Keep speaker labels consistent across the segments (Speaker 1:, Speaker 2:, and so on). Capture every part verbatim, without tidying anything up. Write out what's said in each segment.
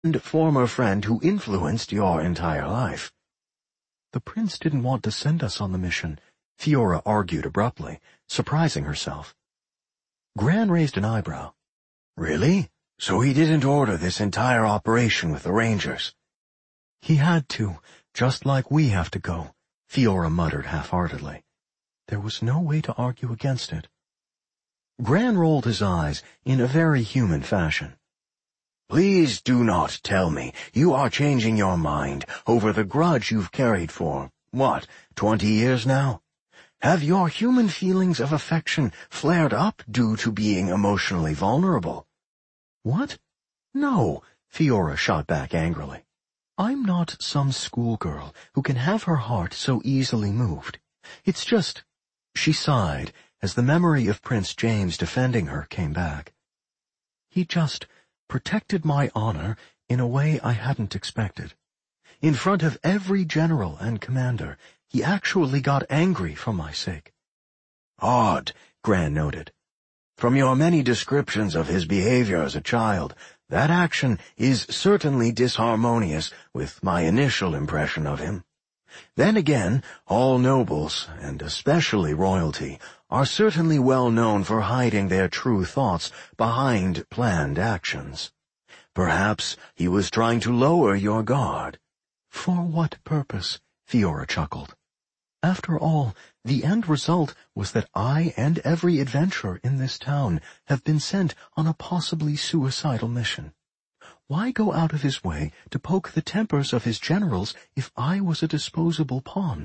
Speaker 1: former friend who influenced your entire life."
Speaker 2: "The prince didn't want to send us on the mission," Fiora argued abruptly, surprising herself. Gran raised an eyebrow.
Speaker 1: "Really? So he didn't order this entire operation with the Rangers?"
Speaker 2: "He had to, just like we have to go," Fiora muttered half-heartedly. There was no way to argue against it.
Speaker 1: Gran rolled his eyes in a very human fashion. "Please do not tell me you are changing your mind over the grudge you've carried for, what, twenty years now? Have your human feelings of affection flared up due to being emotionally vulnerable?"
Speaker 2: "What?
Speaker 1: "No," Fiora shot back angrily.
Speaker 2: "I'm not some schoolgirl who can have her heart so easily moved. It's just—" She sighed as the memory of Prince James defending her came back. "He just protected my honor in a way I hadn't expected. In front of every general and commander, he actually got angry for my sake."
Speaker 1: "Odd," Gran noted. "From your many descriptions of his behavior as a child, that action is certainly disharmonious with my initial impression of him. Then again, all nobles, and especially royalty, are certainly well known for hiding their true thoughts behind planned actions. Perhaps he was trying to lower your guard."
Speaker 2: "For what purpose?" Fiora chuckled. "After all, the end result was that I and every adventurer in this town have been sent on a possibly suicidal mission. Why go out of his way to poke the tempers of his generals if I was a disposable pawn?"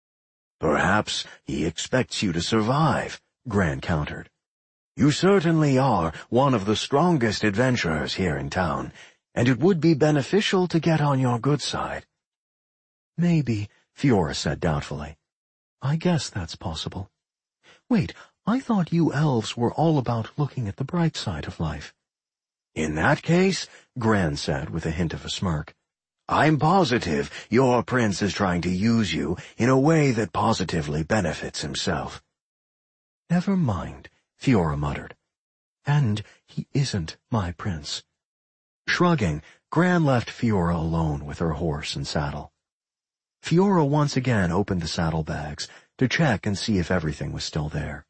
Speaker 1: "Perhaps he expects you to survive," Gran countered. "You certainly are one of the strongest adventurers here in town, and it would be beneficial to get on your good side."
Speaker 2: "Maybe," Fiora said doubtfully. "I guess that's possible. Wait, I thought you elves were all about looking at the bright side of life."
Speaker 1: "In that case," Gran said with a hint of a smirk, "I'm positive your prince is trying to use you in a way that positively benefits himself."
Speaker 2: "Never mind," Fiora muttered. "And he isn't my prince." Shrugging, Gran left Fiora alone with her horse and saddle. Fiora once again opened the saddlebags to check and see if everything was still there.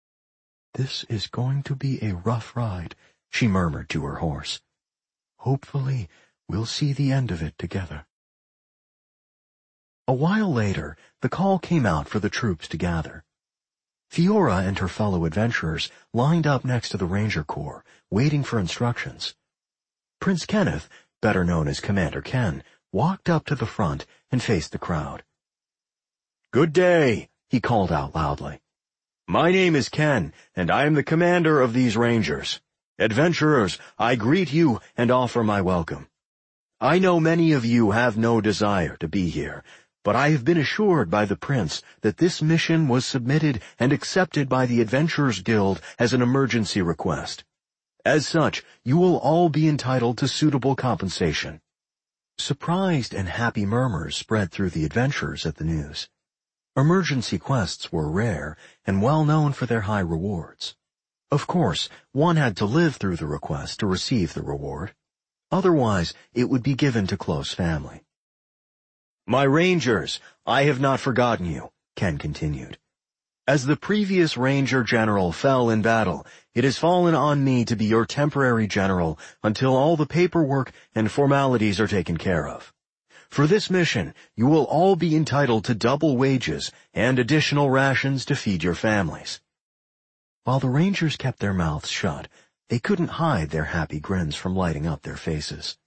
Speaker 2: "This is going to be a rough ride," she murmured to her horse. "Hopefully, we'll see the end of it together." A while later, the call came out for the troops to gather. Fiora and her fellow adventurers lined up next to the Ranger Corps, waiting for instructions. Prince Kenneth, better known as Commander Ken, walked up to the front and faced the crowd.
Speaker 1: "Good day," he called out loudly. "My name is Ken, and I am the commander of these Rangers. Adventurers, I greet you and offer my welcome. I know many of you have no desire to be here, but I have been assured by the Prince that this mission was submitted and accepted by the Adventurers Guild as an emergency request. As such, you will all be entitled to suitable compensation." Surprised and happy murmurs spread through the adventurers at the news. Emergency quests were rare and well known for their high rewards. Of course, one had to live through the request to receive the reward. Otherwise, it would be given to close family. "My Rangers, I have not forgotten you," Ken continued. "As the previous Ranger General fell in battle, it has fallen on me to be your temporary general until all the paperwork and formalities are taken care of. For this mission, you will all be entitled to double wages and additional rations to feed your families." While the Rangers kept their mouths shut, they couldn't hide their happy grins from lighting up their faces.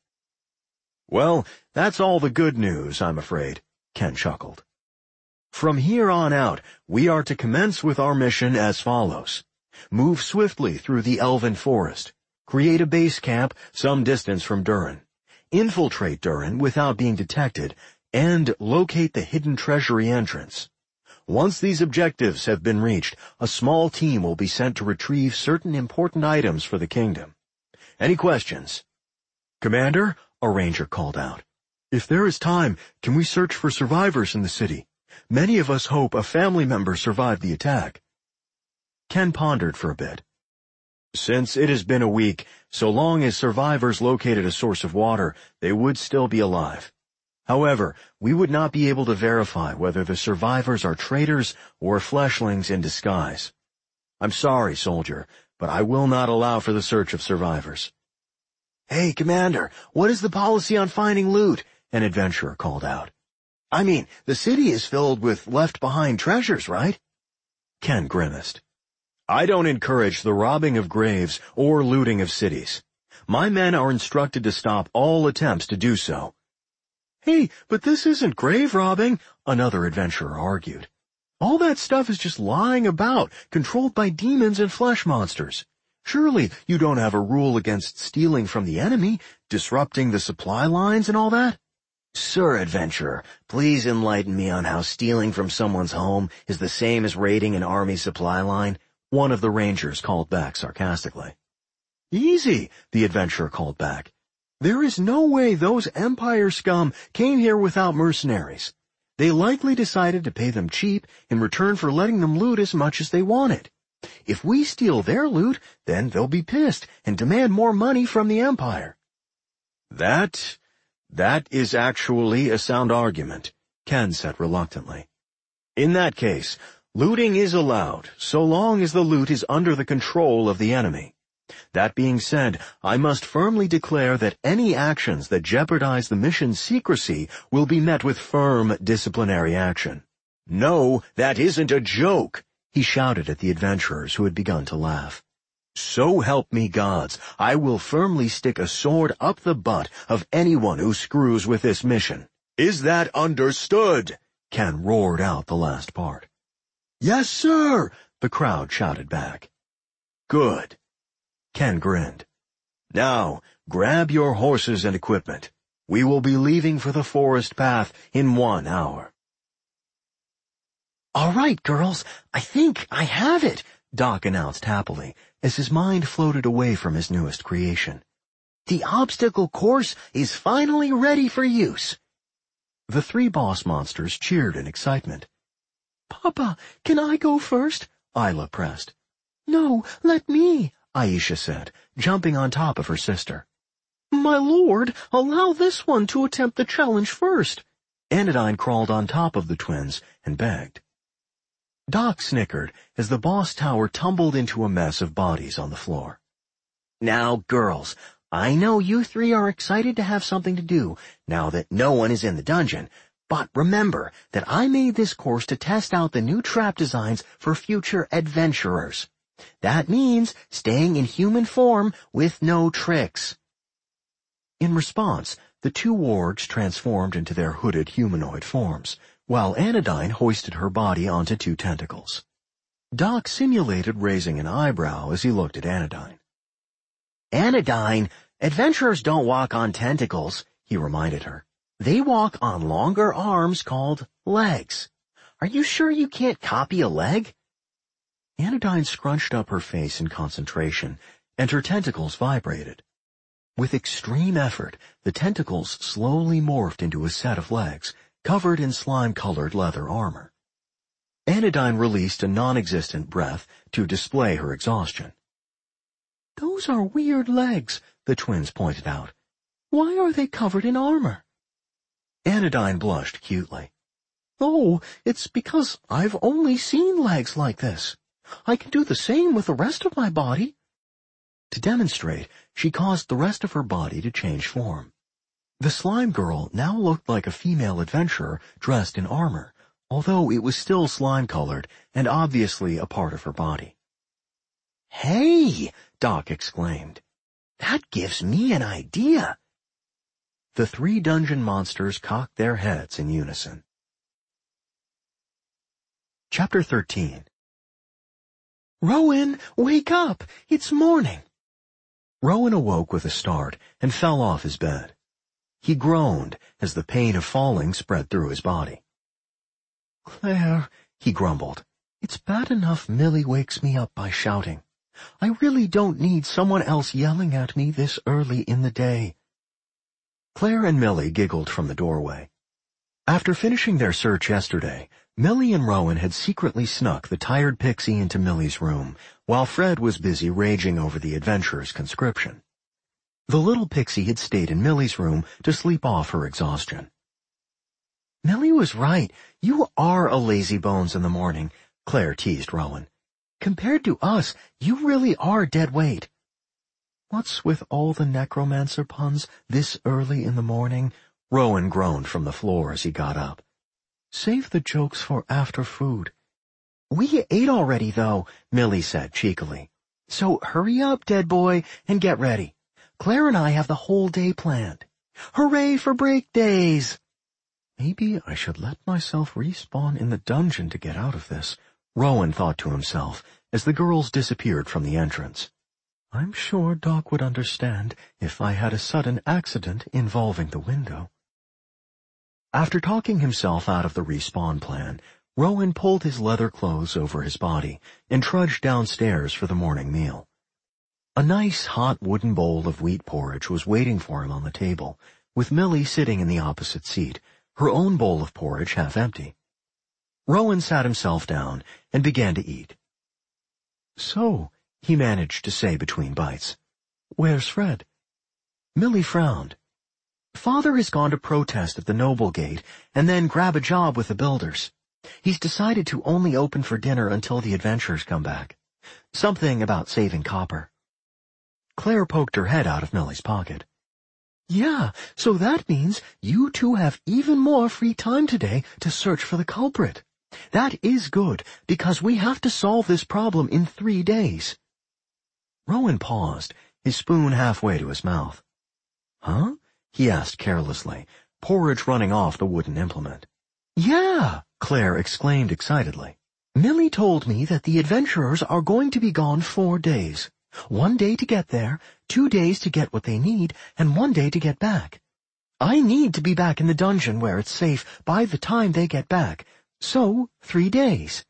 Speaker 1: "Well, that's all the good news, I'm afraid," Ken chuckled. "From here on out, we are to commence with our mission as follows. Move swiftly through the Elven Forest. Create a base camp some distance from Durin. Infiltrate Durin without being detected, and locate the hidden treasury entrance. Once these objectives have been reached, a small team will be sent to retrieve certain important items for the kingdom. Any questions?" "Commander," a ranger called out, "if there is time, can we search for survivors in the city? Many of us hope a family member survived the attack." Ken pondered for a bit. Since it has been a week, so long as survivors located a source of water, they would still be alive. However, we would not be able to verify whether the survivors are traitors or fleshlings in disguise. I'm sorry, soldier, but I will not allow for the search of survivors. Hey, Commander, what is the policy on finding loot? An adventurer called out. I mean, the city is filled with left-behind treasures, right? Ken grimaced. I don't encourage the robbing of graves or looting of cities. My men are instructed to stop all attempts to do so. Hey, but this isn't grave robbing, another adventurer argued. All that stuff is just lying about, controlled by demons and flesh monsters. Surely you don't have a rule against stealing from the enemy, disrupting the supply lines and all that? Sir Adventurer, please enlighten me on how stealing from someone's home is the same as raiding an army supply line, one of the rangers called back sarcastically. Easy, the adventurer called back. There is no way those Empire scum came here without mercenaries. They likely decided to pay them cheap in return for letting them loot as much as they wanted. If we steal their loot, then they'll be pissed and demand more money from the Empire. That, that is actually a sound argument, Ken said reluctantly. In that case, looting is allowed, so long as the loot is under the control of the enemy. That being said, I must firmly declare that any actions that jeopardize the mission's secrecy will be met with firm disciplinary action. No, that isn't a joke, he shouted at the adventurers who had begun to laugh. So help me gods, I will firmly stick a sword up the butt of anyone who screws with this mission. Is that understood? Ken roared out the last part. Yes, sir, the crowd shouted back. Good. Ken grinned. Now, grab your horses and equipment. We will be leaving for the forest path in one hour. All right, girls, I think I have it, Doc announced happily, as his mind floated away from his newest creation. The obstacle course is finally ready for use. The three boss monsters cheered in excitement. Papa, can I go first? Isla pressed. No, let me, Aisha said, jumping on top of her sister. My lord, allow this one to attempt the challenge first. Anodyne crawled on top of the twins and begged. Doc snickered as the boss tower tumbled into a mess of bodies on the floor. Now, girls, I know you three are excited to have something to do now that no one is in the dungeon, but remember that I made this course to test out the new trap designs for future adventurers. That means staying in human form with no tricks. In response, the two wargs transformed into their hooded humanoid forms, while Anodyne hoisted her body onto two tentacles. Doc simulated raising an eyebrow as he looked at Anodyne. Anodyne, adventurers don't walk on tentacles, he reminded her. They walk on longer arms called legs. Are you sure you can't copy a leg? Anodyne scrunched up her face in concentration, and her tentacles vibrated. With extreme effort, the tentacles slowly morphed into a set of legs, covered in slime-colored leather armor. Anodyne released a non-existent breath to display her exhaustion. Those are weird legs, the twins pointed out. Why are they covered in armor? Anodyne blushed cutely. Oh, it's because I've only seen legs like this. I can do the same with the rest of my body. To demonstrate, she caused the rest of her body to change form. The slime girl now looked like a female adventurer dressed in armor, although it was still slime-colored and obviously a part of her body. Hey, Doc exclaimed. That gives me an idea. The three dungeon monsters cocked their heads in unison. Chapter thirteen. Rowan, wake up! It's morning! Rowan awoke with a start and fell off his bed. He groaned as the pain of falling spread through his body. Claire, he grumbled, it's bad enough Millie wakes me up by shouting. I really don't need someone else yelling at me this early in the day. Claire and Millie giggled from the doorway.
Speaker 2: After finishing their search yesterday, Millie and Rowan had secretly snuck the tired pixie into Millie's room, while Fred was busy raging over the adventurer's conscription. The little pixie had stayed in Millie's room to sleep off her exhaustion. "Millie was right. You are a lazy bones in the morning," Claire teased Rowan. "Compared to us, you really are dead weight." "What's with all the necromancer puns this early in the morning?" Rowan groaned from the floor as he got up. "Save the jokes for after food." "We ate already, though," Millie said cheekily. "So hurry up, dead boy, and get ready. Claire and I have the whole day planned. Hooray for break days!" "Maybe I should let myself respawn in the dungeon to get out of this," Rowan thought to himself as the girls disappeared from the entrance. "I'm sure Doc would understand if I had a sudden accident involving the window." After talking himself out of the respawn plan, Rowan pulled his leather clothes over his body and trudged downstairs for the morning meal. A nice hot wooden bowl of wheat porridge was waiting for him on the table, with Millie sitting in the opposite seat, her own bowl of porridge half empty. Rowan sat himself down and began to eat. "So," he managed to say between bites, "where's Fred?" Millie frowned. "Father has gone to protest at the Noble Gate and then grab a job with the builders. He's decided to only open for dinner until the adventurers come back. Something about saving copper." Claire poked her head out of Millie's pocket. "Yeah, so that means you two have even more free time today to search for the culprit. That is good, because we have to solve this problem in three days. Rowan paused, his spoon halfway to his mouth. "Huh?" he asked carelessly, porridge running off the wooden implement. "Yeah!" Claire exclaimed excitedly. "Millie told me that the adventurers are going to be gone four days. One day to get there, two days to get what they need, and one day to get back. I need to be back in the dungeon where it's safe by the time they get back, so three days."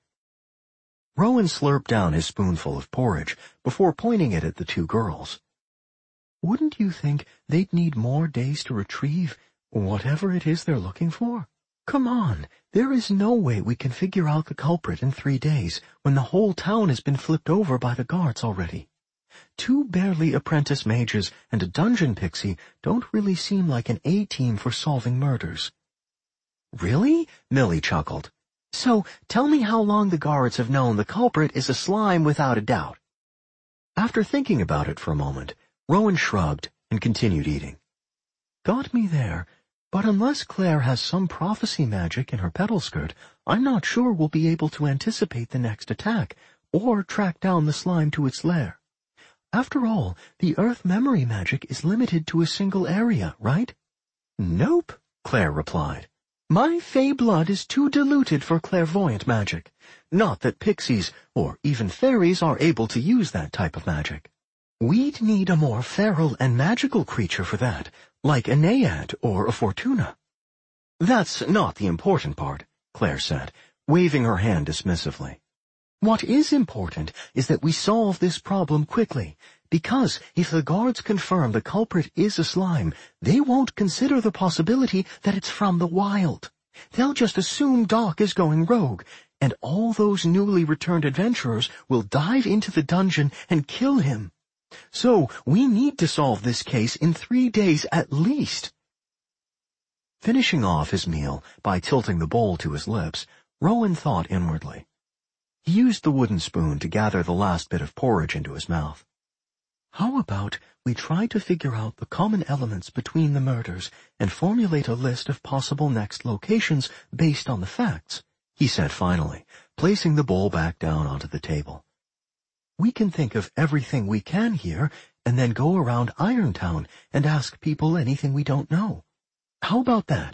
Speaker 2: Rowan slurped down his spoonful of porridge before pointing it at the two girls. "Wouldn't you think they'd need more days to retrieve whatever it is they're looking for? Come on, there is no way we can figure out the culprit in three days when the whole town has been flipped over by the guards already. Two barely apprentice mages and a dungeon pixie don't really seem like an A-team for solving murders." "Really?" Millie chuckled. "So tell me how long the guards have known the culprit is a slime without a doubt." After thinking about it for a moment, Rowan shrugged and continued eating. "Got me there, but unless Claire has some prophecy magic in her petal skirt, I'm not sure we'll be able to anticipate the next attack or track down the slime to its lair. After all, the Earth memory magic is limited to a single area, right?" "Nope," Claire replied. "My fey blood is too diluted for clairvoyant magic. Not that pixies or even fairies are able to use that type of magic. We'd need a more feral and magical creature for that, like a Naiad or a Fortuna." "That's not the important part," Claire said, waving her hand dismissively. "What is important is that we solve this problem quickly, because if the guards confirm the culprit is a slime, they won't consider the possibility that it's from the wild. They'll just assume Doc is going rogue, and all those newly returned adventurers will dive into the dungeon and kill him. So we need to solve this case in three days at least." Finishing off his meal by tilting the bowl to his lips, Rowan thought inwardly. He used the wooden spoon to gather the last bit of porridge into his mouth. "How about we try to figure out the common elements between the murders and formulate a list of possible next locations based on the facts," he said finally, placing the bowl back down onto the table. "We can think of everything we can here and then go around Irontown and ask people anything we don't know. How about that?"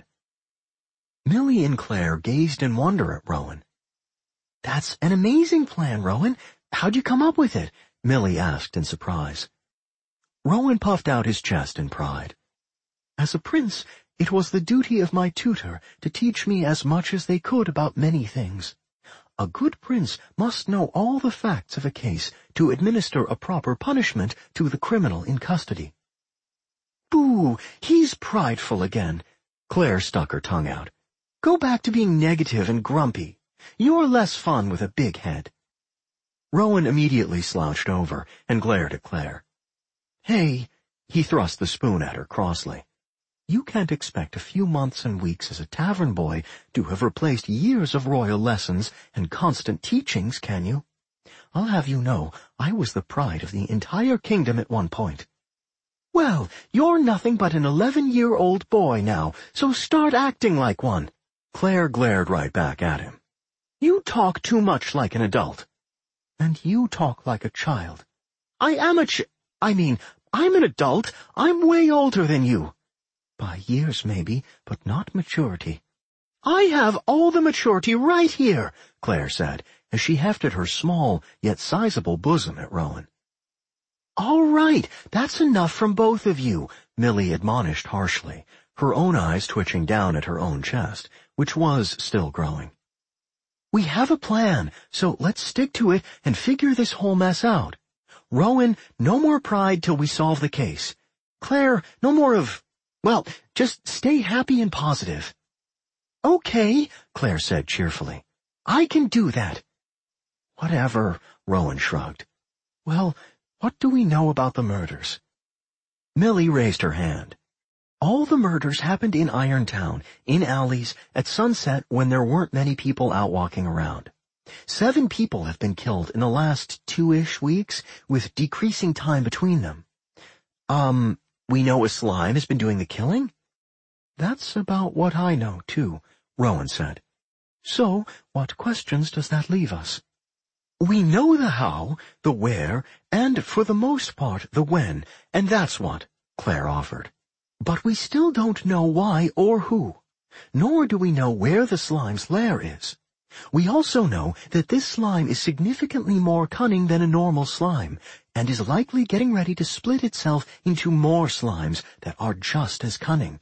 Speaker 2: Millie and Claire gazed in wonder at Rowan. "That's an amazing plan, Rowan. How'd you come up with it?" Millie asked in surprise. Rowan puffed out his chest in pride. "As a prince, it was the duty of my tutor to teach me as much as they could about many things. A good prince must know all the facts of a case to administer a proper punishment to the criminal in custody." "Boo! He's prideful again." Claire stuck her tongue out. Go back to being negative and grumpy. You're less fun with a big head." Rowan immediately slouched over and glared at Claire. "Hey," he thrust the spoon at her crossly. "You can't expect a few months and weeks as a tavern boy to have replaced years of royal lessons and constant teachings, can you? I'll have you know, I was the pride of the entire kingdom at one point." "Well, you're nothing but an eleven-year-old boy now, so start acting like one." Claire glared right back at him. "You talk too much like an adult." "And you talk like a child." "I am a ch- I mean, I'm an adult. I'm way older than you." "By years, maybe, but not maturity." "I have all the maturity right here," Claire said, as she hefted her small yet sizable bosom at Rowan. "All right, that's enough from both of you," Millie admonished harshly, her own eyes twitching down at her own chest, which was still growing. "We have a plan, so let's stick to it and figure this whole mess out. Rowan, no more pride till we solve the case. Claire, no more of, well, just stay happy and positive." "Okay," Claire said cheerfully. "I can do that." "Whatever," Rowan shrugged. "Well, what do we know about the murders?" Millie raised her hand. "All the murders happened in Irontown, in alleys, at sunset when there weren't many people out walking around. Seven people have been killed in the last two-ish weeks, with decreasing time between them." Um, we know a slime has been doing the killing?" "That's about what I know, too," Rowan said. "So, what questions does that leave us?" "We know the how, the where, and, for the most part, the when, and that's what," Claire offered. "But we still don't know why or who. Nor do we know where the slime's lair is. We also know that this slime is significantly more cunning than a normal slime, and is likely getting ready to split itself into more slimes that are just as cunning.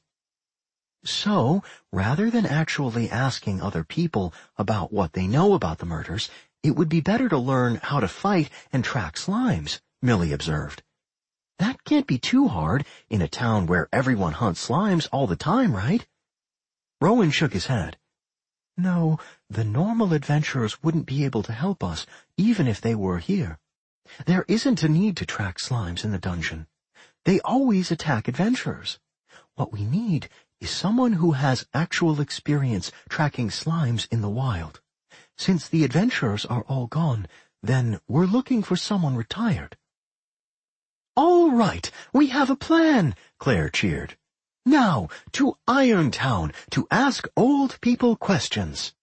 Speaker 2: So, rather than actually asking other people about what they know about the murders, it would be better to learn how to fight and track slimes," Millie observed. "That can't be too hard in a town where everyone hunts slimes all the time, right?" Rowan shook his head. "No, the normal adventurers wouldn't be able to help us, even if they were here. There isn't a need to track slimes in the dungeon. They always attack adventurers. What we need is someone who has actual experience tracking slimes in the wild. Since the adventurers are all gone, then we're looking for someone retired." "All right, we have a plan," Claire cheered. "Now, to Irontown to ask old people questions."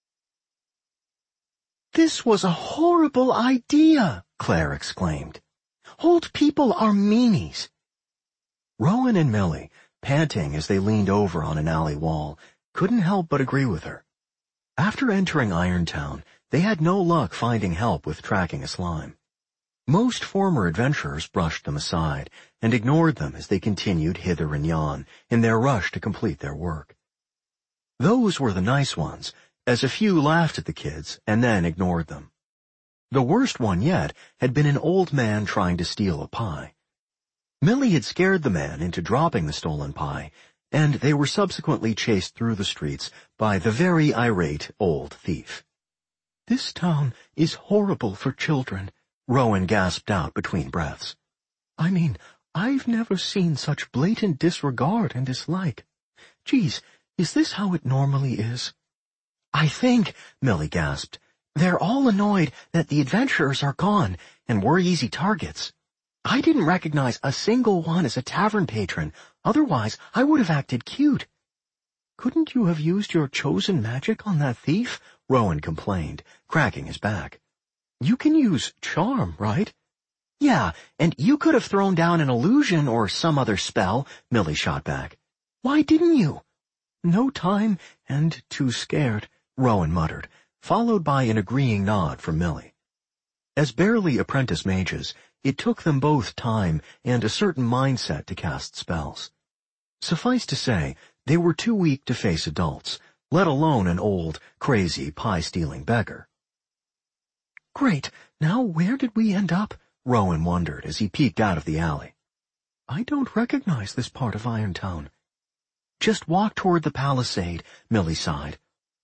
Speaker 2: "This was a horrible idea," Claire exclaimed. "Old people are meanies." Rowan and Millie, panting as they leaned over on an alley wall, couldn't help but agree with her. After entering Irontown, they had no luck finding help with tracking a slime. Most former adventurers brushed them aside and ignored them as they continued hither and yon in their rush to complete their work. Those were the nice ones, as a few laughed at the kids and then ignored them. The worst one yet had been an old man trying to steal a pie. Millie had scared the man into dropping the stolen pie, and they were subsequently chased through the streets by the very irate old thief. "This town is horrible for children," Rowan gasped out between breaths. "I mean, I've never seen such blatant disregard and dislike. Geez, is this how it normally is?" "I think," Millie gasped, "they're all annoyed that the adventurers are gone, and we're easy targets. I didn't recognize a single one as a tavern patron, otherwise I would have acted cute." "Couldn't you have used your chosen magic on that thief?" Rowan complained, cracking his back. "You can use charm, right?" "Yeah, and you could have thrown down an illusion or some other spell," Millie shot back. "Why didn't you?" "No time and too scared," Rowan muttered, followed by an agreeing nod from Millie. As barely apprentice mages, it took them both time and a certain mindset to cast spells. Suffice to say, they were too weak to face adults, let alone an old, crazy, pie-stealing beggar. "Great, now where did we end up?" Rowan wondered as he peeked out of the alley. "I don't recognize this part of Irontown." "Just walk toward the palisade," Millie sighed.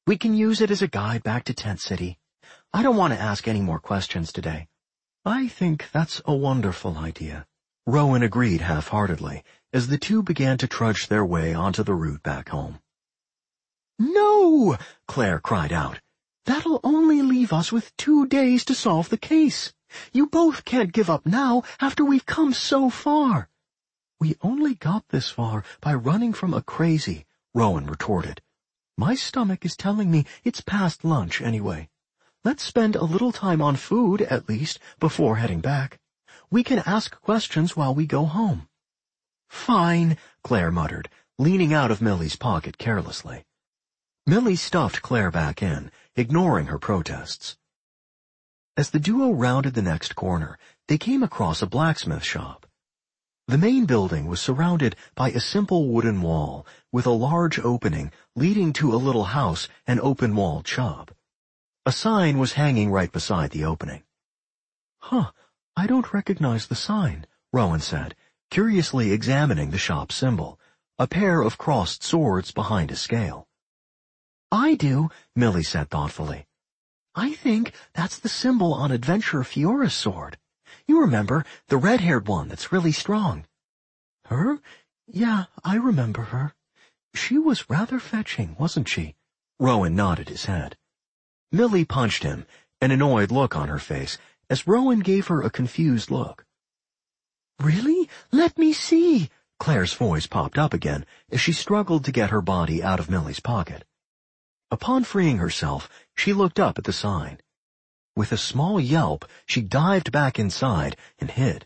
Speaker 2: We can use it as a guide back to Tent City. I don't want to ask any more questions today." "I think that's a wonderful idea," Rowan agreed half-heartedly as the two began to trudge their way onto the route back home. "No!" Claire cried out. "That'll only leave us with two days to solve the case. You both can't give up now after we've come so far." "We only got this far by running from a crazy," Rowan retorted. "My stomach is telling me it's past lunch anyway. Let's spend a little time on food, at least, before heading back. We can ask questions while we go home." "Fine," Claire muttered, leaning out of Millie's pocket carelessly. Millie stuffed Claire back in, ignoring her protests. As the duo rounded the next corner, they came across a blacksmith shop. The main building was surrounded by a simple wooden wall with a large opening leading to a little house and open-walled shop. A sign was hanging right beside the opening. "Huh, I don't recognize the sign," Rowan said, curiously examining the shop symbol, a pair of crossed swords behind a scale. "I do," Millie said thoughtfully. "I think that's the symbol on Adventurer Fiora's sword. You remember, the red-haired one that's really strong." "Her? Yeah, I remember her. She was rather fetching, wasn't she?" Rowan nodded his head. Millie punched him, an annoyed look on her face, as Rowan gave her a confused look. "Really? Let me see!" Claire's voice popped up again as she struggled to get her body out of Millie's pocket. Upon freeing herself, she looked up at the sign. With a small yelp, she dived back inside and hid.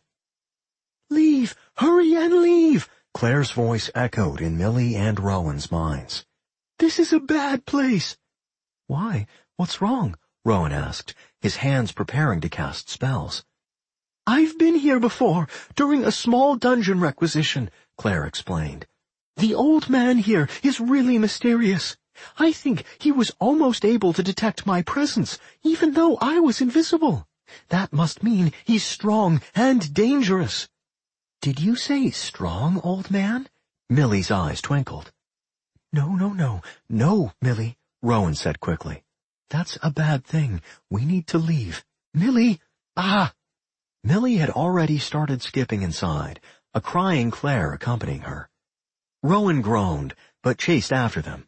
Speaker 2: "Leave! Hurry and leave!" Claire's voice echoed in Millie and Rowan's minds. "This is a bad place." "Why? What's wrong?" Rowan asked, his hands preparing to cast spells. "I've been here before, during a small dungeon requisition," Claire explained. "The old man here is really mysterious. I think he was almost able to detect my presence, even though I was invisible. That must mean he's strong and dangerous." "Did you say strong, old man?" Millie's eyes twinkled. "No, no, no, no, Millie," Rowan said quickly. "That's a bad thing. We need to leave. Millie! Ah!" Millie had already started skipping inside, a crying Claire accompanying her. Rowan groaned, but chased after them.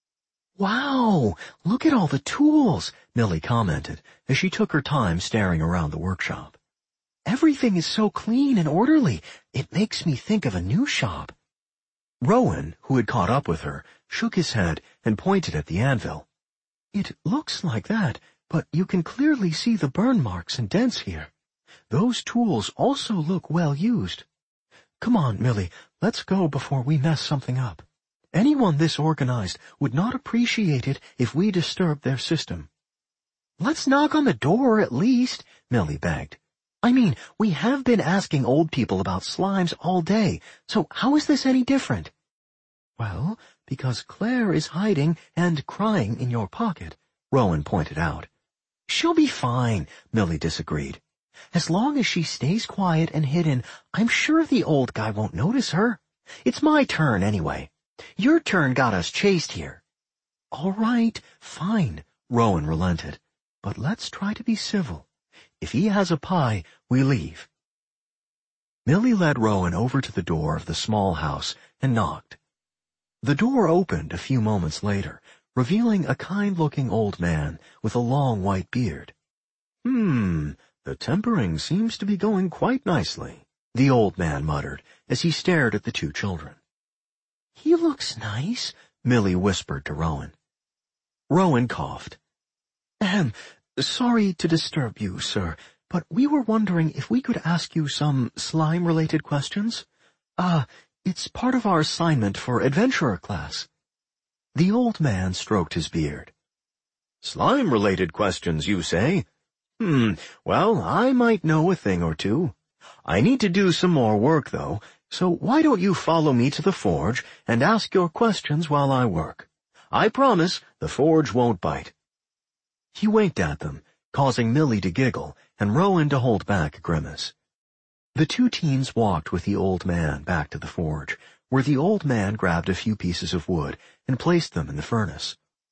Speaker 2: "Wow, look at all the tools," Millie commented as she took her time staring around the workshop. "Everything is so clean and orderly, it makes me think of a new shop." Rowan, who had caught up with her, shook his head and pointed at the anvil. "It looks like that, but you can clearly see the burn marks and dents here. Those tools also look well used. Come on, Millie, let's go before we mess something up. Anyone this organized would not appreciate it if we disturbed their system." "Let's knock on the door at least," Millie begged. "I mean, we have been asking old people about slimes all day, so how is this any different?" "Well, because Claire is hiding and crying in your pocket," Rowan pointed out. "She'll be fine," Millie disagreed. "As long as she stays quiet and hidden, I'm sure the old guy won't notice her. It's my turn anyway. Your turn got us chased here." "All right, fine," Rowan relented. "But let's try to be civil. If he has a pie, we leave." Millie led Rowan over to the door of the small house and knocked. The door opened a few moments later, revealing a kind-looking old man with a long white beard. "Hmm, the tempering seems to be going quite nicely," the old man muttered as he stared at the two children. "He looks nice," Millie whispered to Rowan. Rowan coughed. Ahem, sorry to disturb you, sir, but we were wondering if we could ask you some slime-related questions. Ah, uh, it's part of our assignment for adventurer class." The old man stroked his beard. "Slime-related questions, you say? Hmm, well, I might know a thing or two. I need to do some more work, though, so why don't you follow me to the forge and ask your questions while I work? I promise the forge won't bite." He winked at them, causing Millie to giggle and Rowan to hold back a grimace. The two teens walked with the old man back to the forge, where the old man grabbed a few pieces of wood and placed them in the furnace.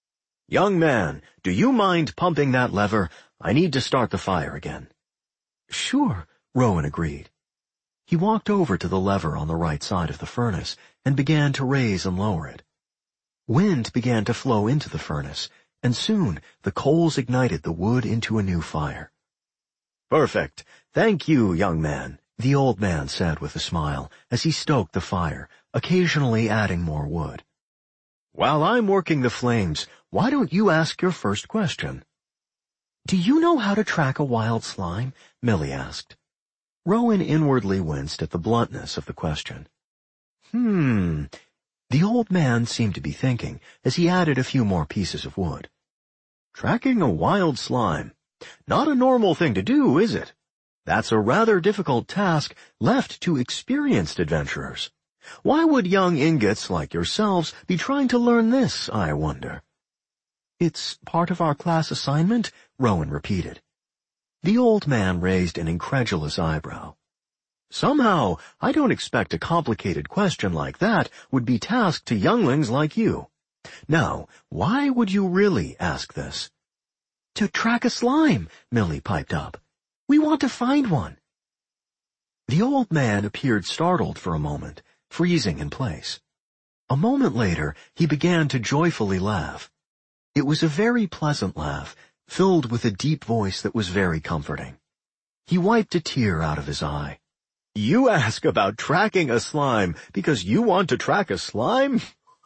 Speaker 1: Young man, do you mind pumping that lever? I need to start the fire again.
Speaker 2: Sure, Rowan agreed. He walked over to the lever on the right side of the furnace and began to raise and lower it. Wind began to flow into the furnace, and soon the coals ignited the wood into a new fire.
Speaker 1: Perfect. Thank you, young man,
Speaker 2: the old man said with a smile as he stoked the fire, occasionally adding more wood.
Speaker 1: While I'm working the flames, why don't you ask your first question?
Speaker 2: Do you know how to track a wild slime? Millie asked. Rowan inwardly winced at the bluntness of the question. Hmm. The old man seemed to be thinking as he added a few more pieces of wood.
Speaker 1: Tracking a wild slime. Not a normal thing to do, is it? That's a rather difficult task left to experienced adventurers. Why would young ingots like yourselves be trying to learn this, I wonder?
Speaker 2: It's part of our class assignment, Rowan repeated. The old man raised an incredulous eyebrow.
Speaker 1: Somehow, I don't expect a complicated question like that would be tasked to younglings like you. Now, why would you really ask this?
Speaker 2: To track a slime, Millie piped up. We want to find one. The old man appeared startled for a moment, freezing in place. A moment later, he began to joyfully laugh. It was a very pleasant laugh, filled with a deep voice that was very comforting. He wiped a tear out of his eye.
Speaker 1: You ask about tracking a slime because you want to track a slime?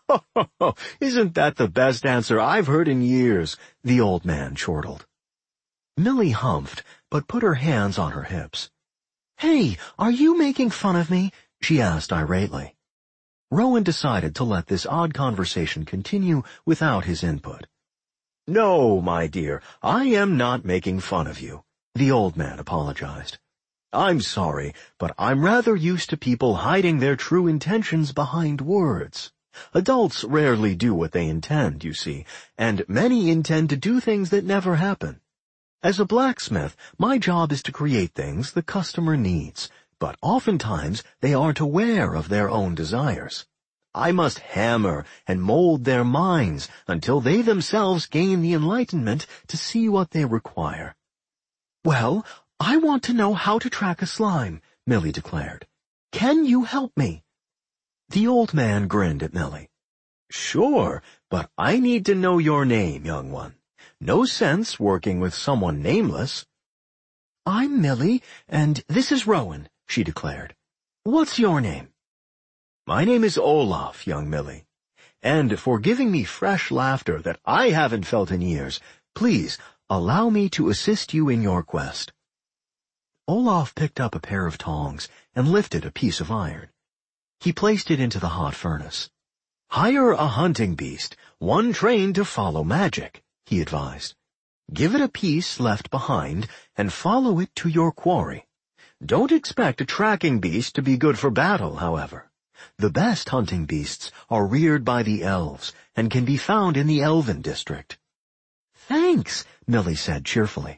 Speaker 1: Isn't that the best answer I've heard in years? The old man chortled.
Speaker 2: Millie humphed, but put her hands on her hips. Hey, are you making fun of me? She asked irately. Rowan decided to let this odd conversation continue without his input.
Speaker 1: No, my dear, I am not making fun of you, the old man apologized. I'm sorry, but I'm rather used to people hiding their true intentions behind words. Adults rarely do what they intend, you see, and many intend to do things that never happen. As a blacksmith, my job is to create things the customer needs, but oftentimes they aren't aware of their own desires. I must hammer and mold their minds until they themselves gain the enlightenment to see what they require.
Speaker 2: Well, I want to know how to track a slime, Millie declared. Can you help me? The old man grinned at Millie.
Speaker 1: Sure, but I need to know your name, young one. No sense working with someone nameless.
Speaker 2: I'm Millie, and this is Rowan, she declared. What's your name?
Speaker 1: My name is Olaf, young Millie. And for giving me fresh laughter that I haven't felt in years, please allow me to assist you in your quest.
Speaker 2: Olaf picked up a pair of tongs and lifted a piece of iron. He placed it into the hot furnace.
Speaker 1: Hire a hunting beast, one trained to follow magic, he advised. Give it a piece left behind and follow it to your quarry. Don't expect a tracking beast to be good for battle, however. The best hunting beasts are reared by the elves and can be found in the Elven district.
Speaker 2: Thanks, Millie said cheerfully.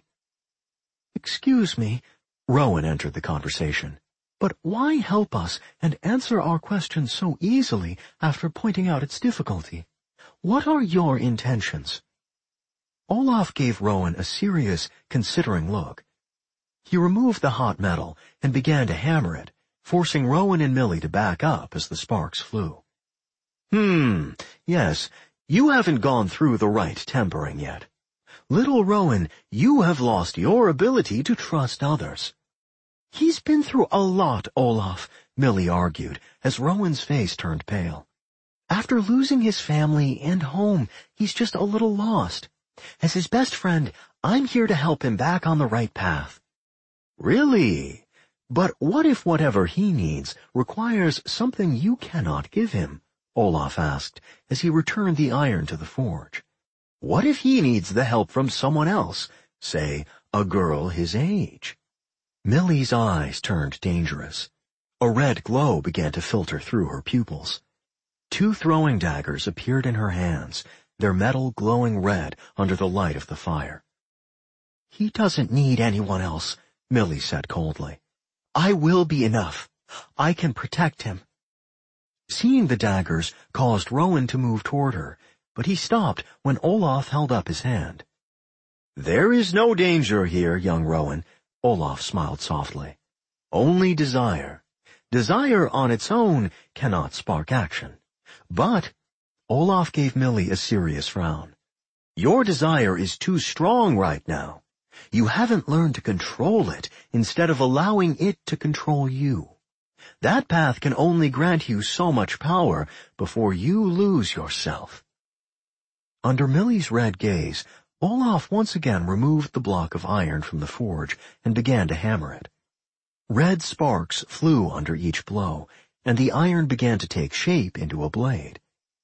Speaker 2: Excuse me, Rowan entered the conversation. But why help us and answer our questions so easily after pointing out its difficulty? What are your intentions? Olaf gave Rowan a serious, considering look. He removed the hot metal and began to hammer it, forcing Rowan and Millie to back up as the sparks flew.
Speaker 1: Hmm, yes, you haven't gone through the right tempering yet. Little Rowan, you have lost your ability to trust others.
Speaker 2: He's been through a lot, Olaf, Millie argued, as Rowan's face turned pale. After losing his family and home, he's just a little lost. As his best friend, I'm here to help him back on the right path.
Speaker 1: Really? But what if whatever he needs requires something you cannot give him? Olaf asked as he returned the iron to the forge. What if he needs the help from someone else, say, a girl his age?
Speaker 2: Millie's eyes turned dangerous. A red glow began to filter through her pupils. Two throwing daggers appeared in her hands, their metal glowing red under the light of the fire. He doesn't need anyone else, Millie said coldly. I will be enough. I can protect him. Seeing the daggers caused Rowan to move toward her, but he stopped when Olaf held up his hand. "There is no danger here, young Rowan," Olaf smiled softly. "Only desire. Desire on its own cannot spark action. But," Olaf gave Millie a serious frown, "your desire is too strong right now. You haven't learned to control it instead of allowing it to control you. That path can only grant you so much power before you lose yourself." Under Millie's red gaze, Olaf once again removed the block of iron from the forge and began to hammer it. Red sparks flew under each blow, and the iron began to take shape into a blade.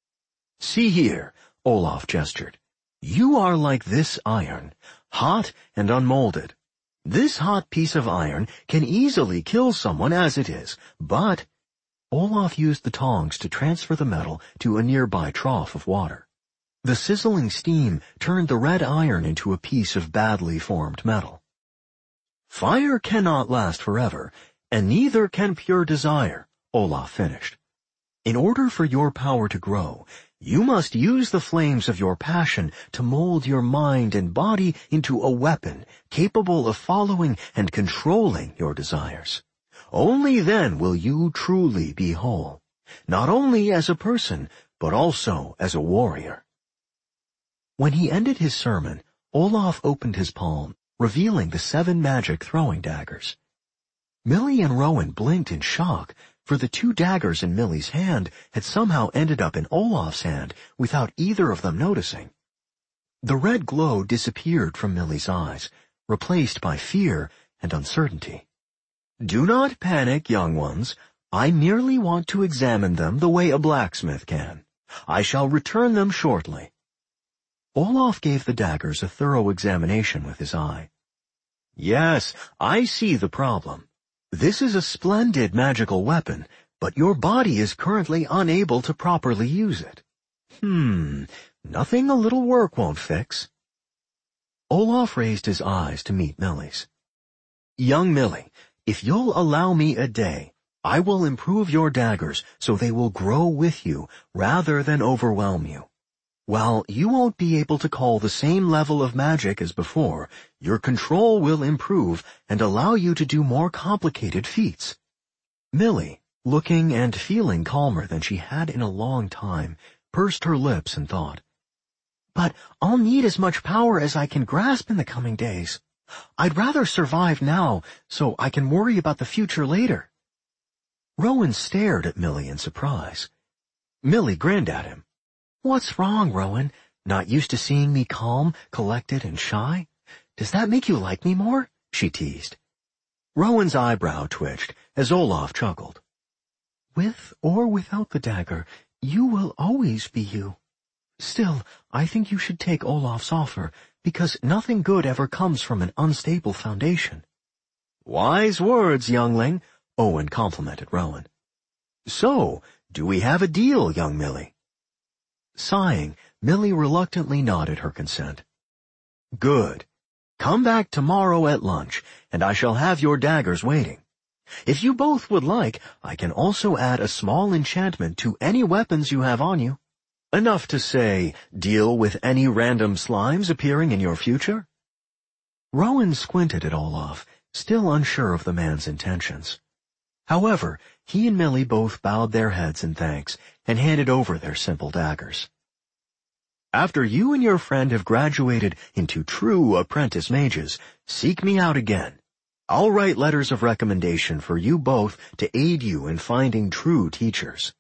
Speaker 2: "See here," Olaf gestured. "You are like this iron, hot and unmolded. This hot piece of iron can easily kill someone as it is, but—" Olaf used the tongs to transfer the metal to a nearby trough of water. The sizzling steam turned the red iron into a piece of badly formed metal. "Fire cannot last forever, and neither can pure desire," Olaf finished. "In order for your power to grow, you must use the flames of your passion to mold your mind and body into a weapon capable of following and controlling your desires. Only then will you truly be whole, not only as a person, but also as a warrior." When he ended his sermon, Olaf opened his palm, revealing the seven magic throwing daggers. Millie and Rowan blinked in shock, for the two daggers in Millie's hand had somehow ended up in Olaf's hand without either of them noticing. The red glow disappeared from Millie's eyes, replaced by fear and uncertainty. "Do not panic, young ones. I merely want to examine them the way a blacksmith can. I shall return them shortly." Olaf gave the daggers a thorough examination with his eye. "Yes, I see the problem. This is a splendid magical weapon, but your body is currently unable to properly use it. Hmm, nothing a little work won't fix." Olaf raised his eyes to meet Millie's. "Young Millie, if you'll allow me a day, I will improve your daggers so they will grow with you rather than overwhelm you. While you won't be able to call the same level of magic as before, your control will improve and allow you to do more complicated feats." Millie, looking and feeling calmer than she had in a long time, pursed her lips and thought, "But I'll need as much power as I can grasp in the coming days. I'd rather survive now so I can worry about the future later." Rowan stared at Millie in surprise. Millie grinned at him. "What's wrong, Rowan? Not used to seeing me calm, collected, and shy? Does that make you like me more?" she teased. Rowan's eyebrow twitched as Olaf chuckled. "With or without the dagger, you will always be you. Still, I think you should take Olaf's offer, because nothing good ever comes from an unstable foundation." "Wise words, youngling," Owen complimented Rowan. "So, do we have a deal, young Millie?" Sighing, Millie reluctantly nodded her consent. "Good. Come back tomorrow at lunch, and I shall have your daggers waiting. If you both would like, I can also add a small enchantment to any weapons you have on you. Enough to say, deal with any random slimes appearing in your future." Rowan squinted at Olaf, still unsure of the man's intentions. However, he and Millie both bowed their heads in thanks and handed over their simple daggers. "After you and your friend have graduated into true apprentice mages, seek me out again. I'll write letters of recommendation for you both to aid you in finding true teachers."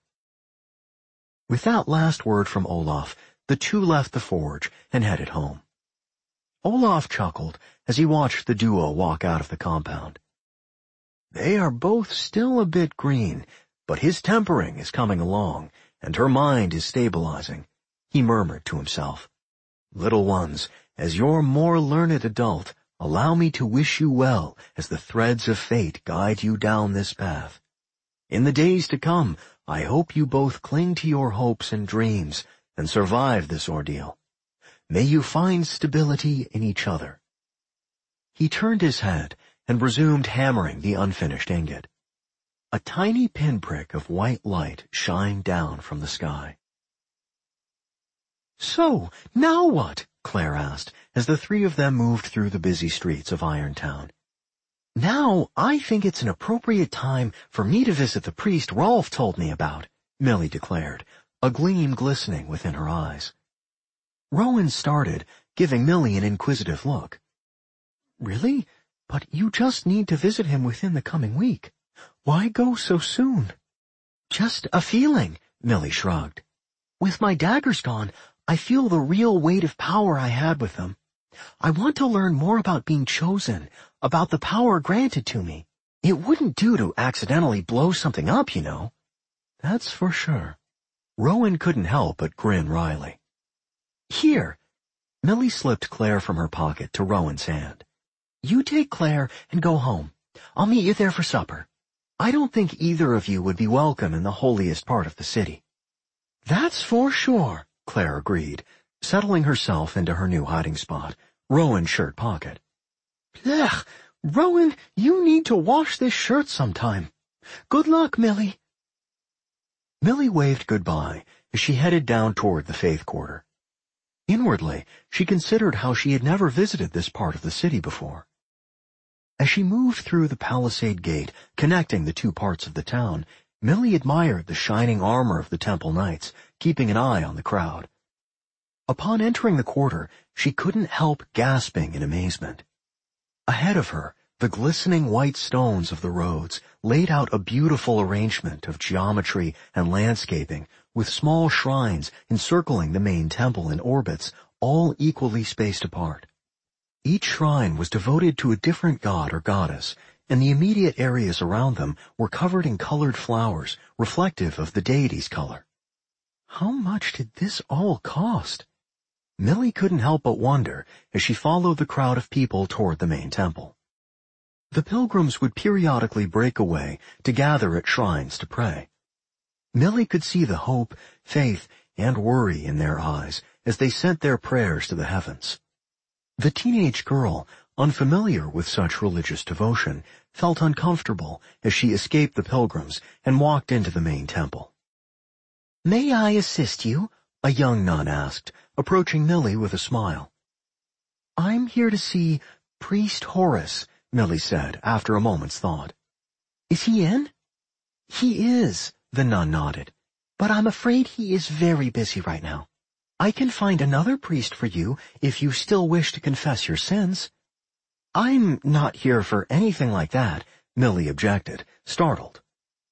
Speaker 2: With that last word from Olaf, the two left the forge and headed home. Olaf chuckled as he watched the duo walk out of the compound. They are both still a bit green, but his tempering is coming along, and her mind is stabilizing, he murmured to himself. "Little ones, as your more learned adult, allow me to wish you well as the threads of fate guide you down this path. In the days to come, I hope you both cling to your hopes and dreams and survive this ordeal. May you find stability in each other." He turned his head and resumed hammering the unfinished ingot. A tiny pinprick of white light shined down from the sky. So, now what? Claire asked, as the three of them moved through the busy streets of Irontown. Now, I think it's an appropriate time for me to visit the priest Rolf told me about, Millie declared, a gleam glistening within her eyes. Rowan started, giving Millie an inquisitive look. Really? But you just need to visit him within the coming week. Why go so soon? Just a feeling, Millie shrugged. With my daggers gone, I feel the real weight of power I had with them. I want to learn more about being chosen, about the power granted to me. It wouldn't do to accidentally blow something up, you know. That's for sure. Rowan couldn't help but grin wryly. Here. Millie slipped Claire from her pocket to Rowan's hand. You take Claire and go home. I'll meet you there for supper. I don't think either of you would be welcome in the holiest part of the city. That's for sure, Claire agreed, settling herself into her new hiding spot, Rowan's shirt pocket. Ugh, Rowan, you need to wash this shirt sometime. Good luck, Millie. Millie waved goodbye as she headed down toward the Faith Quarter. Inwardly, she considered how she had never visited this part of the city before. As she moved through the palisade gate connecting the two parts of the town, Millie admired the shining armor of the Temple Knights, keeping an eye on the crowd. Upon entering the quarter, she couldn't help gasping in amazement. Ahead of her, the glistening white stones of the roads laid out a beautiful arrangement of geometry and landscaping, with small shrines encircling the main temple in orbits, all equally spaced apart. Each shrine was devoted to a different god or goddess, and the immediate areas around them were covered in colored flowers, reflective of the deity's color. How much did this all cost? Millie couldn't help but wonder as she followed the crowd of people toward the main temple. The pilgrims would periodically break away to gather at shrines to pray. Millie could see the hope, faith, and worry in their eyes as they sent their prayers to the heavens. The teenage girl, unfamiliar with such religious devotion, felt uncomfortable as she escaped the pilgrims and walked into the main temple. "May I assist you?" a young nun asked, approaching Millie with a smile. "I'm here to see Priest Horace," Millie said after a moment's thought. "Is he in?" "He is," the nun nodded, "but I'm afraid he is very busy right now. I can find another priest for you if you still wish to confess your sins." "I'm not here for anything like that," Millie objected, startled.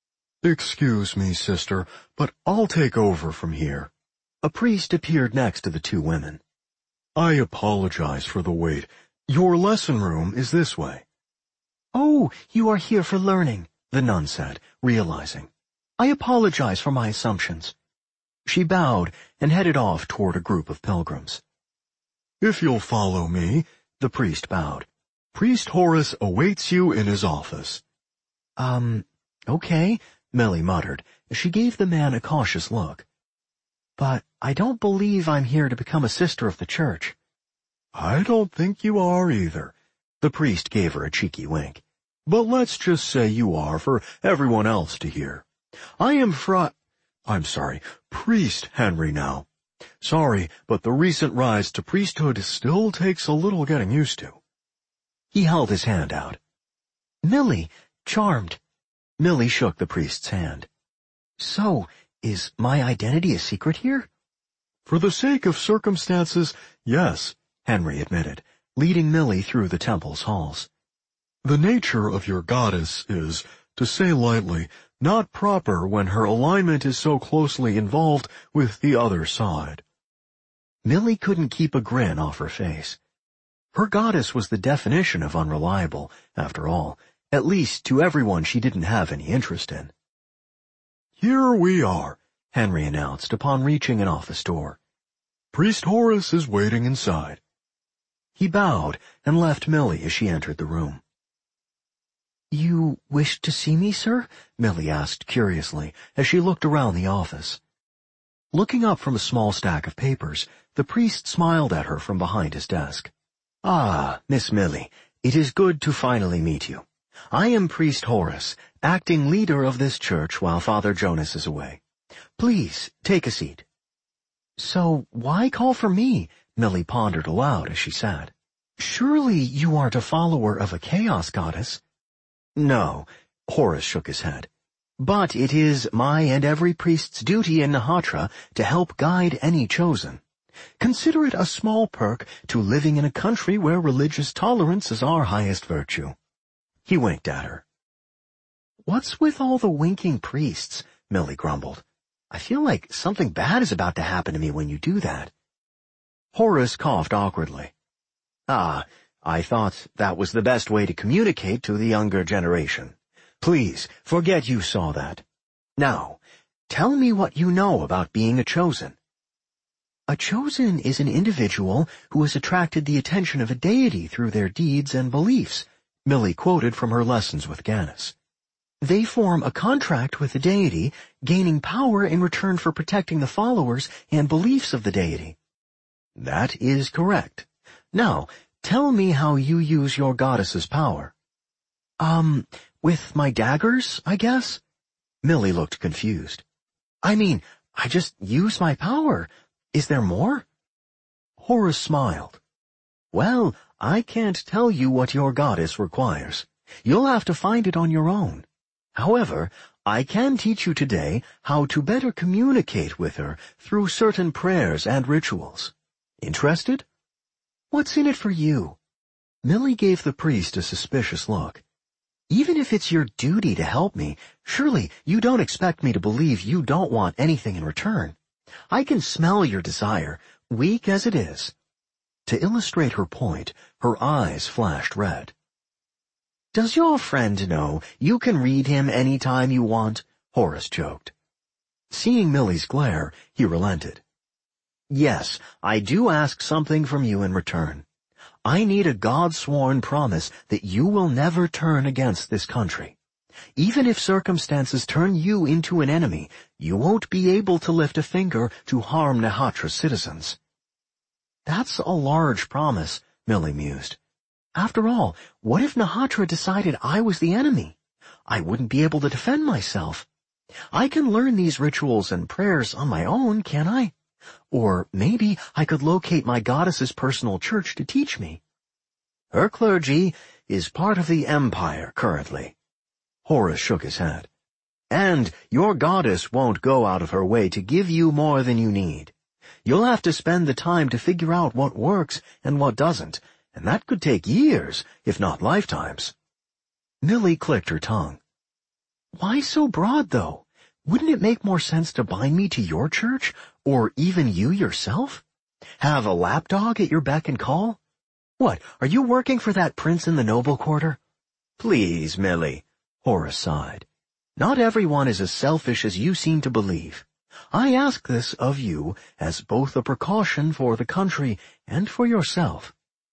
Speaker 1: "Excuse me, sister, but I'll take over from here."
Speaker 2: A priest appeared next to the two women.
Speaker 1: "I apologize for the wait. Your lesson room is this way."
Speaker 2: "Oh, you are here for learning," the nun said, realizing. "I apologize for my assumptions." She bowed and headed off toward a group of pilgrims.
Speaker 1: "If you'll follow me," the priest bowed. "Priest Horace awaits you in his office."
Speaker 2: Um, okay, Millie muttered as she gave the man a cautious look. "But I don't believe I'm here to become a sister of the church."
Speaker 1: "I don't think you are either." The priest gave her a cheeky wink. "But let's just say you are for everyone else to hear. I am Fri... I'm sorry, Priest Henry now. Sorry, but the recent rise to priesthood still takes a little getting used to."
Speaker 2: He held his hand out. "Millie, charmed." Millie shook the priest's hand. "So, is my identity a secret here?"
Speaker 1: "For the sake of circumstances, yes," Henry admitted, leading Millie through the temple's halls. "The nature of your goddess is, to say lightly, not proper when her alignment is so closely involved with the other side."
Speaker 2: Millie couldn't keep a grin off her face. Her goddess was the definition of unreliable, after all, at least to everyone she didn't have any interest in.
Speaker 1: "Here we are,"
Speaker 2: Henry announced upon reaching an office door.
Speaker 1: "Priest Horace is waiting inside."
Speaker 2: He bowed and left Millie as she entered the room. "You wished to see me, sir?" Millie asked curiously as she looked around the office. Looking up from a small stack of papers, the priest smiled at her from behind his desk. "Ah, Miss Millie, it is good to finally meet you. I am Priest Horace, acting leader of this church while Father Jonas is away. Please, take a seat." So why call for me? Millie pondered aloud as she sat. Surely you aren't a follower of a chaos goddess. No, Horus shook his head. But it is my and every priest's duty in Nahatra to help guide any chosen. Consider it a small perk to living in a country where religious tolerance is our highest virtue. He winked at her. What's with all the winking priests? Millie grumbled. I feel like something bad is about to happen to me when you do that. Horus coughed awkwardly. Ah, I thought that was the best way to communicate to the younger generation. Please, forget you saw that. Now, tell me what you know about being a chosen. A chosen is an individual who has attracted the attention of a deity through their deeds and beliefs, Millie quoted from her lessons with Ganis. They form a contract with the deity, gaining power in return for protecting the followers and beliefs of the deity. That is correct. Now, tell me how you use your goddess's power. Um, with my daggers, I guess? Millie looked confused. I mean, I just use my power. Is there more? Horus smiled. Well, I can't tell you what your goddess requires. You'll have to find it on your own. However, I can teach you today how to better communicate with her through certain prayers and rituals. Interested? What's in it for you? Millie gave the priest a suspicious look. Even if it's your duty to help me, surely you don't expect me to believe you don't want anything in return. I can smell your desire, weak as it is. To illustrate her point, her eyes flashed red. Does your friend know you can read him any time you want? Horus joked. Seeing Millie's glare, he relented. Yes, I do ask something from you in return. I need a God-sworn promise that you will never turn against this country. Even if circumstances turn you into an enemy, you won't be able to lift a finger to harm Nahatra's citizens. That's a large promise, Millie mused. After all, what if Nahatra decided I was the enemy? I wouldn't be able to defend myself. I can learn these rituals and prayers on my own, can't I? Or maybe I could locate my goddess's personal church to teach me. Her clergy is part of the Empire currently. Horus shook his head. And your goddess won't go out of her way to give you more than you need. You'll have to spend the time to figure out what works and what doesn't, and that could take years, if not lifetimes. Millie clicked her tongue. Why so broad, though? Wouldn't it make more sense to bind me to your church, or even you yourself? Have a lapdog at your beck and call? What, are you working for that prince in the noble quarter? Please, Millie, Horus sighed. Not everyone is as selfish as you seem to believe. I ask this of you as both a precaution for the country and for yourself.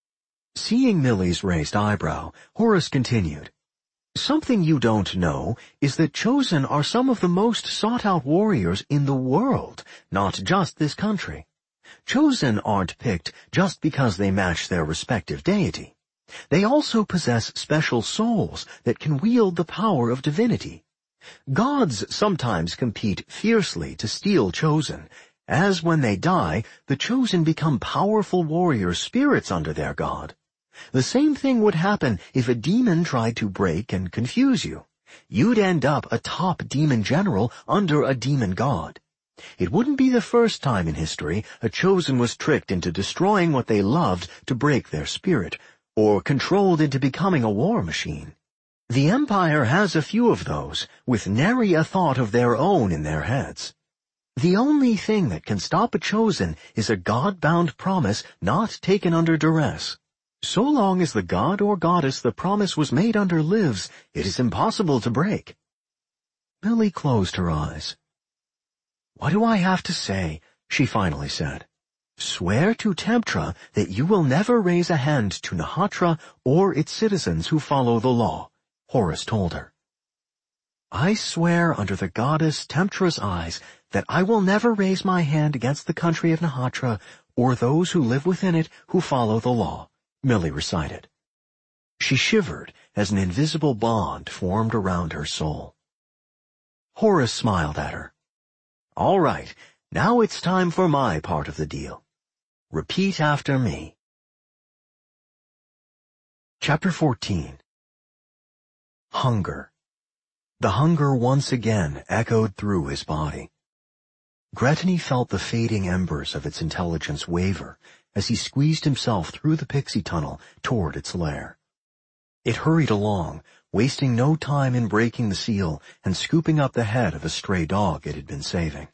Speaker 2: Seeing Millie's raised eyebrow, Horus continued. Something you don't know is that chosen are some of the most sought-out warriors in the world, not just this country. Chosen aren't picked just because they match their respective deity. They also possess special souls that can wield the power of divinity. Gods sometimes compete fiercely to steal chosen, as when they die, the chosen become powerful warrior spirits under their god. The same thing would happen if a demon tried to break and confuse you. You'd end up a top demon general under a demon god. It wouldn't be the first time in history a chosen was tricked into destroying what they loved to break their spirit, or controlled into becoming a war machine. The Empire has a few of those, with nary a thought of their own in their heads. The only thing that can stop a chosen is a god-bound promise not taken under duress. So long as the god or goddess the promise was made under lives, it is impossible to break. Millie closed her eyes. What do I have to say? She finally said. Swear to Temptra that you will never raise a hand to Nahatra or its citizens who follow the law, Horus told her. I swear under the goddess Temptra's eyes that I will never raise my hand against the country of Nahatra or those who live within it who follow the law, Millie recited. She shivered as an invisible bond formed around her soul. Horus smiled at her. All right, Now it's time for my part of the deal. Repeat after me. Chapter fourteen. Hunger. The hunger once again echoed through his body. Gretny felt the fading embers of its intelligence waver as he squeezed himself through the pixie tunnel toward its lair. It hurried along, wasting no time in breaking the seal and scooping up the head of a stray dog it had been saving.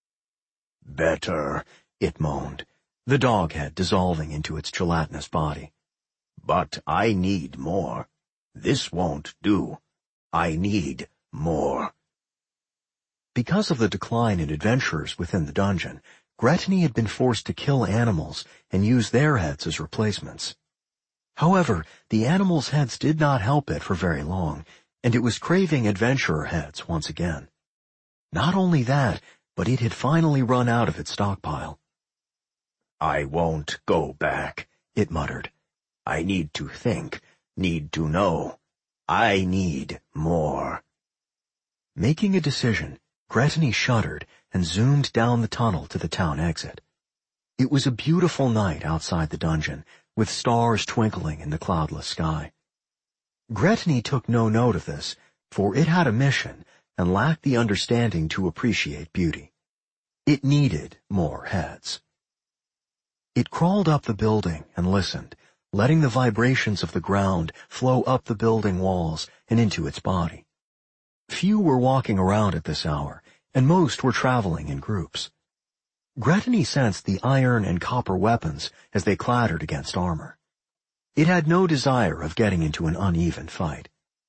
Speaker 2: "Better," it moaned, the dog head dissolving into its gelatinous body. "But I need more. This won't do. I need more." Because of the decline in adventurers within the dungeon, Gretny had been forced to kill animals and use their heads as replacements. However, the animals' heads did not help it for very long, and it was craving adventurer heads once again. Not only that, but it had finally run out of its stockpile. "I won't go back," it muttered. "I need to think, need to know. I need more." Making a decision, Gretny shuddered and zoomed down the tunnel to the town exit. It was a beautiful night outside the dungeon, with stars twinkling in the cloudless sky. Gretny took no note of this, for it had a mission and lacked the understanding to appreciate beauty. It needed more heads. It crawled up the building and listened, letting the vibrations of the ground flow up the building walls and into its body. Few were walking around at this hour, and most were traveling in groups. Gretny sensed the iron and copper weapons as they clattered against armor. It had no desire of getting into an uneven fight.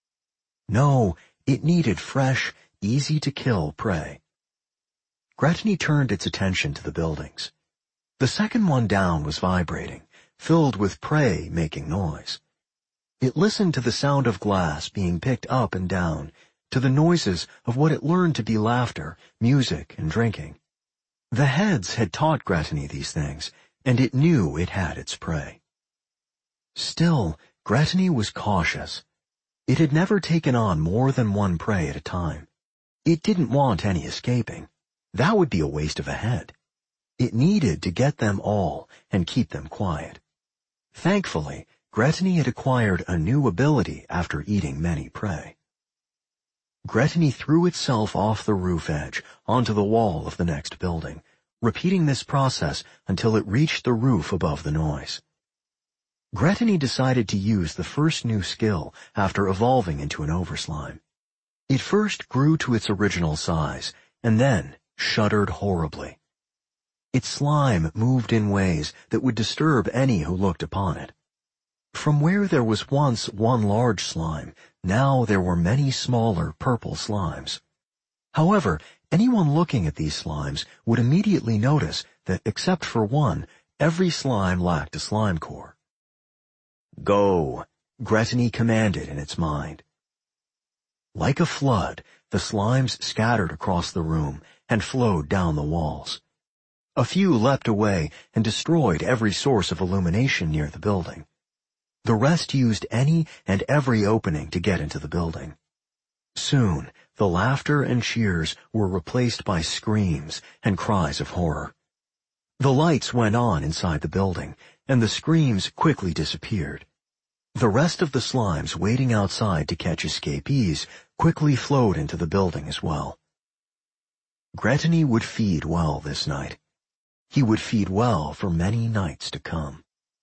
Speaker 2: No, it needed fresh, easy-to-kill prey. Gretny turned its attention to the buildings. The second one down was vibrating, filled with prey making noise. It listened to the sound of glass being picked up and down, to the noises of what it learned to be laughter, music, and drinking. The heads had taught Gretny these things, and it knew it had its prey. Still, Gretny was cautious. It had never taken on more than one prey at a time. It didn't want any escaping. That would be a waste of a head. It needed to get them all and keep them quiet. Thankfully, Gretny had acquired a new ability after eating many prey. Gretny threw itself off the roof edge onto the wall of the next building, repeating this process until it reached the roof above the noise. Gretny decided to use the first new skill after evolving into an overslime. It first grew to its original size, and then shuddered horribly. Its slime moved in ways that would disturb any who looked upon it. From where there was once one large slime, now there were many smaller purple slimes. However, anyone looking at these slimes would immediately notice that, except for one, every slime lacked a slime core. "Go," Gretny commanded in its mind. Like a flood, the slimes scattered across the room and flowed down the walls. A few leapt away and destroyed every source of illumination near the building. The rest used any and every opening to get into the building. Soon, the laughter and cheers were replaced by screams and cries of horror. The lights went on inside the building, and the screams quickly disappeared. The rest of the slimes waiting outside to catch escapees quickly flowed into the building as well. Gretny would feed well this night. He would feed well for many nights to come.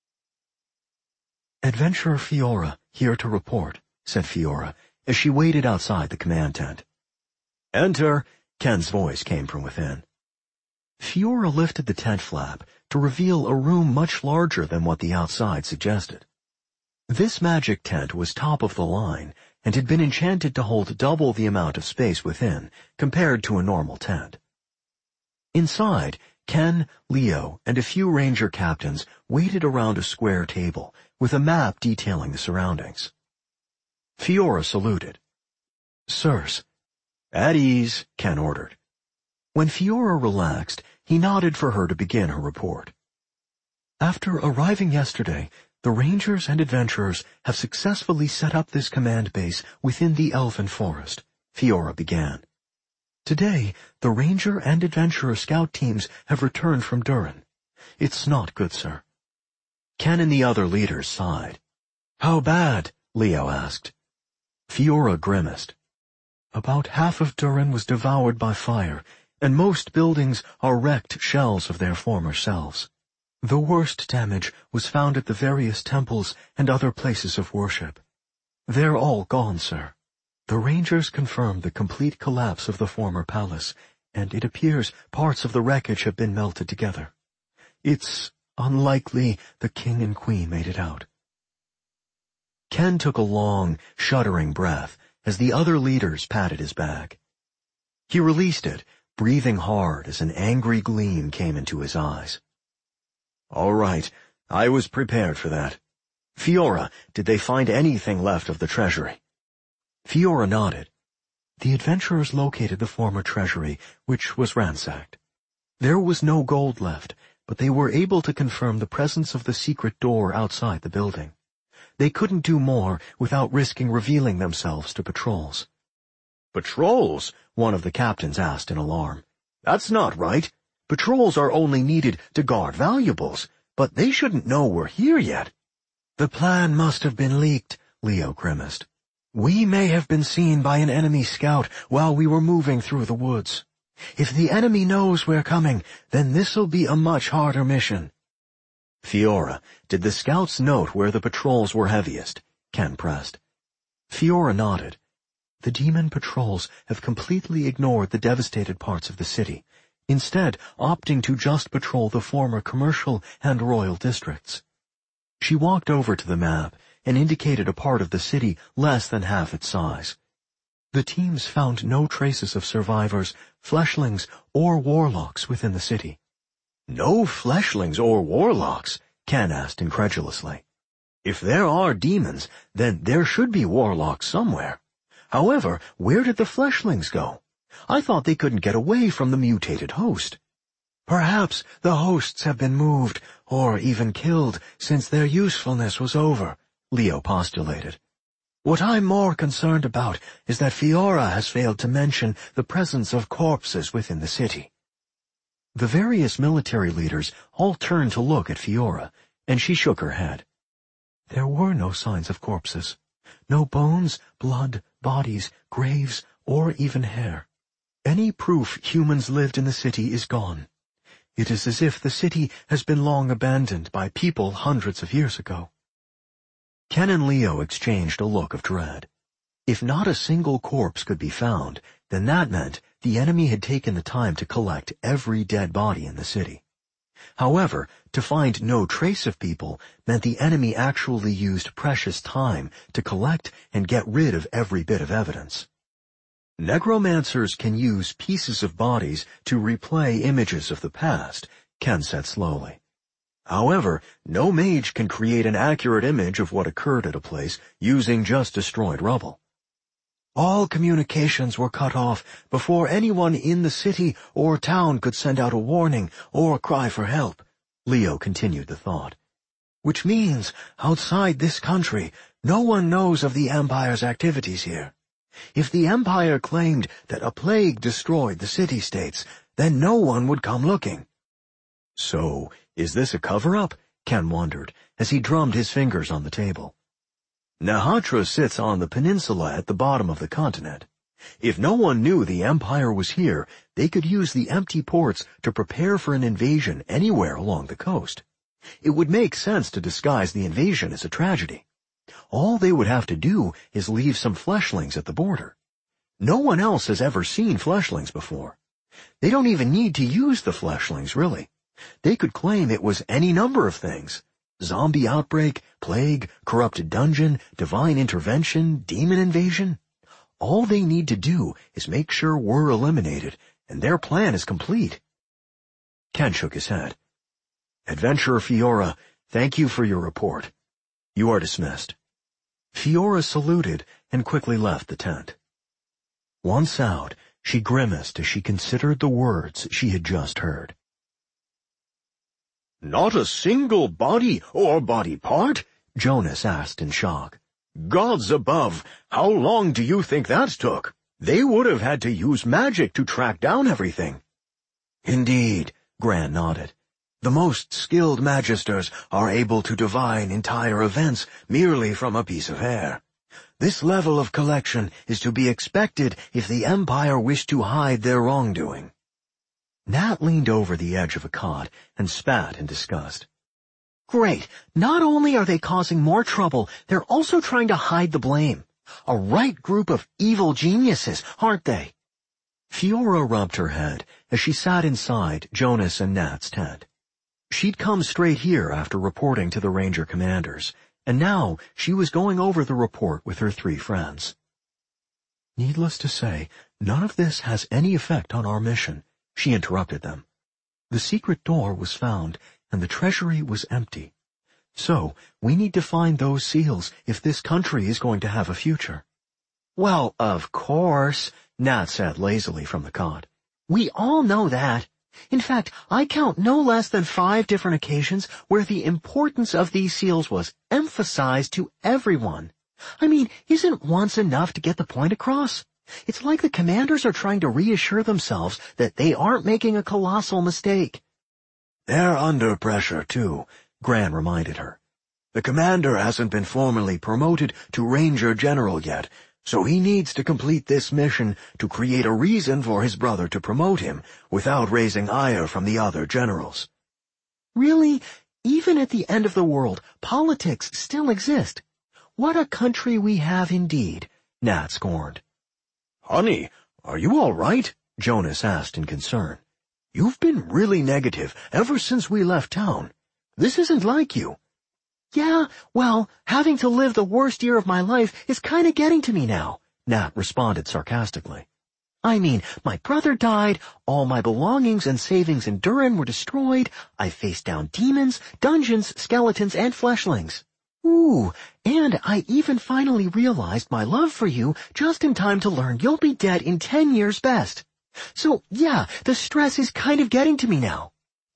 Speaker 2: "Adventurer Fiora, here to report," said Fiora, as she waited outside the command tent. "Enter," Ken's voice came from within. Fiora lifted the tent flap to reveal a room much larger than what the outside suggested. This magic tent was top of the line and had been enchanted to hold double the amount of space within compared to a normal tent. Inside, Ken, Leo, and a few ranger captains waited around a square table with a map detailing the surroundings. Fiora saluted. "Sirs." "At ease," Ken ordered. When Fiora relaxed, he nodded for her to begin her report. "After arriving yesterday, the rangers and adventurers have successfully set up this command base within the Elven Forest," Fiora began. Today, the Ranger and Adventurer scout teams have returned from Durin. It's not good, sir.
Speaker 1: Ken and the other leaders sighed.
Speaker 2: How bad?
Speaker 1: Leo asked. Fiora grimaced.
Speaker 2: About half of Durin was devoured by fire, and most buildings are wrecked shells of their former selves. The worst damage was found at the various temples and other places of worship. They're all gone, sir. The Rangers confirmed the complete collapse of the former palace, and it appears parts of the wreckage have been melted together. It's unlikely the king and queen made it out.
Speaker 1: Ken took a long, shuddering breath as the other leaders patted his back. He released it, breathing hard as an angry gleam came into his eyes. All right, I was prepared for that. Fiora, did they find anything left of the treasury?
Speaker 2: Fiora nodded. The adventurers located the former treasury, which was ransacked. There was no gold left, but they were able to confirm the presence of the secret door outside the building. They couldn't do more without risking revealing themselves to patrols.
Speaker 1: Patrols? One of the captains asked in alarm. That's not right. Patrols are only needed to guard valuables, but they shouldn't know we're here yet.
Speaker 2: The plan must have been leaked, Leo grimaced. We may have been seen by an enemy scout while we were moving through the woods. If the enemy knows we're coming, then this'll be a much harder mission.
Speaker 1: Fiora, did the scouts note where the patrols were heaviest? Ken pressed.
Speaker 2: Fiora nodded. The demon patrols have completely ignored the devastated parts of the city, instead opting to just patrol the former commercial and royal districts. She walked over to the map and indicated a part of the city less than half its size. The teams found no traces of survivors, fleshlings, or warlocks within the city.
Speaker 1: No fleshlings or warlocks? Ken asked incredulously. If there are demons, then there should be warlocks somewhere. However, where did the fleshlings go? I thought they couldn't get away from the mutated host.
Speaker 2: Perhaps the hosts have been moved, or even killed, since their usefulness was over, Leo postulated. What I'm more concerned about is that Fiora has failed to mention the presence of corpses within the city. The various military leaders all turned to look at Fiora, and she shook her head. There were no signs of corpses. No bones, blood, bodies, graves, or even hair. Any proof humans lived in the city is gone. It is as if the city has been long abandoned by people hundreds of years ago.
Speaker 1: Ken and Leo exchanged a look of dread. If not a single corpse could be found, then that meant the enemy had taken the time to collect every dead body in the city. However, to find no trace of people meant the enemy actually used precious time to collect and get rid of every bit of evidence. Necromancers can use pieces of bodies to replay images of the past, Ken said slowly. However, no mage can create an accurate image of what occurred at a place using just destroyed rubble.
Speaker 2: All communications were cut off before anyone in the city or town could send out a warning or cry for help, Leo continued the thought. Which means, outside this country, no one knows of the Empire's activities here. If the Empire claimed that a plague destroyed the city-states, then no one would come looking.
Speaker 1: So, is this a cover-up? Ken wondered, as he drummed his fingers on the table. Nahatra sits on the peninsula at the bottom of the continent. If no one knew the Empire was here, they could use the empty ports to prepare for an invasion anywhere along the coast. It would make sense to disguise the invasion as a tragedy. All they would have to do is leave some fleshlings at the border. No one else has ever seen fleshlings before. They don't even need to use the fleshlings, really. They could claim it was any number of things. Zombie outbreak, plague, corrupted dungeon, divine intervention, demon invasion. All they need to do is make sure we're eliminated, and their plan is complete. Ken shook his head. Adventurer Fiora, thank you for your report. You are dismissed.
Speaker 2: Fiora saluted and quickly left the tent.
Speaker 1: Once out, she grimaced as she considered the words she had just heard. Not a single body or body part? Jonas asked in shock. Gods above, how long do you think that took? They would have had to use magic to track down everything.
Speaker 2: Indeed, Gran nodded. The most skilled magisters are able to divine entire events merely from a piece of air. This level of collection is to be expected if the Empire wished to hide their wrongdoing. Nat leaned over the edge of a cot and spat in disgust.
Speaker 3: Great. Not only are they causing more trouble, they're also trying to hide the blame. A right group of evil geniuses, aren't they?
Speaker 2: Fiora rubbed her head as she sat inside Jonas and Nat's tent. She'd come straight here after reporting to the Ranger commanders, and now she was going over the report with her three friends. Needless to say, none of this has any effect on our mission, she interrupted them. The secret door was found, and the treasury was empty. So, we need to find those seals if this country is going to have a future.
Speaker 3: Well, of course,
Speaker 2: Nat said lazily from the cot.
Speaker 3: We all know that. In fact, I count no less than five different occasions where the importance of these seals was emphasized to everyone. I mean, isn't once enough to get the point across? It's like the commanders are trying to reassure themselves that they aren't making a colossal mistake.
Speaker 2: They're under pressure, too, Gran reminded her. The commander hasn't been formally promoted to Ranger General yet, so he needs to complete this mission to create a reason for his brother to promote him without raising ire from the other generals.
Speaker 3: Really? Even at the end of the world, politics still exist. What a country we have indeed,
Speaker 2: Nat scorned.
Speaker 1: Honey, are you all right?
Speaker 2: Jonas asked in concern. You've been really negative ever since we left town. This isn't like you.
Speaker 3: Yeah, well, having to live the worst year of my life is kind of getting to me now,
Speaker 2: Nat responded sarcastically.
Speaker 3: I mean, my brother died, all my belongings and savings in Durin were destroyed, I faced down demons, dungeons, skeletons, and fleshlings. Ooh, and I even finally realized my love for you just in time to learn you'll be dead in ten years best. So, yeah, the stress is kind of getting to me now.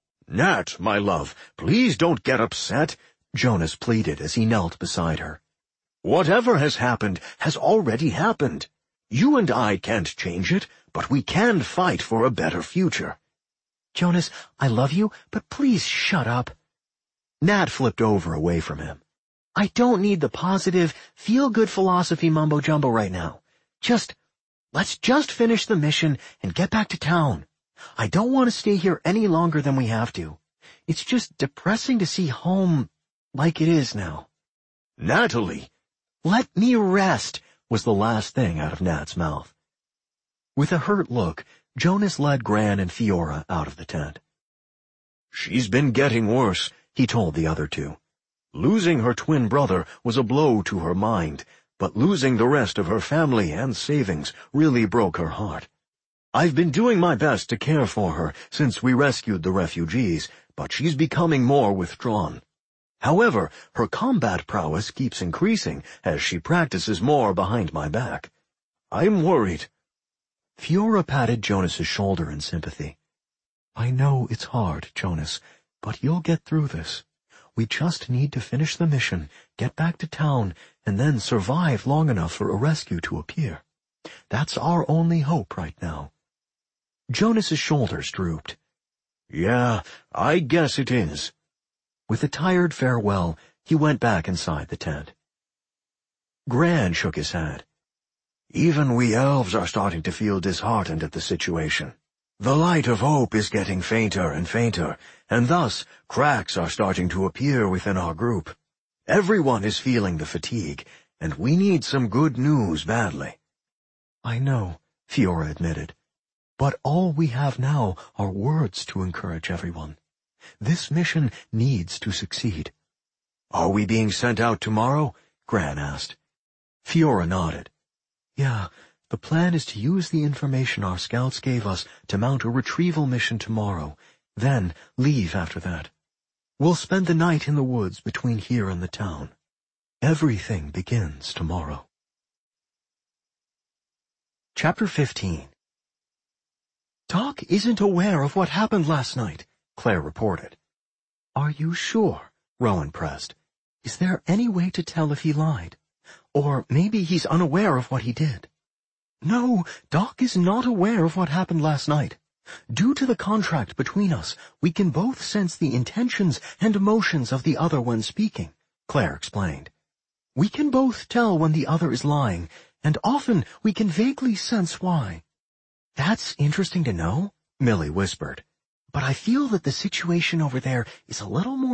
Speaker 1: Nat, my love, please don't get upset,
Speaker 2: Jonas pleaded as he knelt beside her.
Speaker 1: Whatever has happened has already happened. You and I can't change it, but we can fight for a better future.
Speaker 3: Jonas, I love you, but please shut up.
Speaker 2: Nat flipped over away from him.
Speaker 3: I don't need the positive, feel-good philosophy mumbo-jumbo right now. Just, let's just finish the mission and get back to town. I don't want to stay here any longer than we have to. It's just depressing to see home like it is now.
Speaker 1: Natalie!
Speaker 3: Let me rest,
Speaker 2: was the last thing out of Nat's mouth. With a hurt look, Jonas led Gran and Fiora out of the tent.
Speaker 1: She's been getting worse,
Speaker 2: he told the other two.
Speaker 1: Losing her twin brother was a blow to her mind, but losing the rest of her family and savings really broke her heart. I've been doing my best to care for her since we rescued the refugees, but she's becoming more withdrawn. However, her combat prowess keeps increasing as she practices more behind my back. I'm worried.
Speaker 2: Fiora patted Jonas's shoulder in sympathy. I know it's hard, Jonas, but you'll get through this. We just need to finish the mission, get back to town, and then survive long enough for a rescue to appear. That's our only hope right now. Jonas's shoulders drooped.
Speaker 1: Yeah, I guess it is.
Speaker 2: With a tired farewell, he went back inside the tent. Gran shook his head.
Speaker 1: Even we elves are starting to feel disheartened at the situation. The light of hope is getting fainter and fainter, and thus cracks are starting to appear within our group. Everyone is feeling the fatigue, and we need some good news badly.
Speaker 2: I know, Fiora admitted, but all we have now are words to encourage everyone. This mission needs to succeed.
Speaker 1: Are we being sent out tomorrow? Gran asked.
Speaker 2: Fiora nodded. Yeah, the plan is to use the information our scouts gave us to mount a retrieval mission tomorrow, then leave after that. We'll spend the night in the woods between here and the town. Everything begins tomorrow. Chapter fifteen.
Speaker 3: Doc isn't aware of what happened last night, Claire reported.
Speaker 2: Are you sure? Rowan pressed. Is there any way to tell if he lied? Or maybe he's unaware of what he did. No, Doc is not aware of what happened last night. Due to the contract between us, we can both sense the intentions and emotions of the other when speaking, Claire explained. We can both tell when the other is lying, and often we can vaguely sense why. That's interesting to know, Millie whispered. But I feel that the situation over there is a little more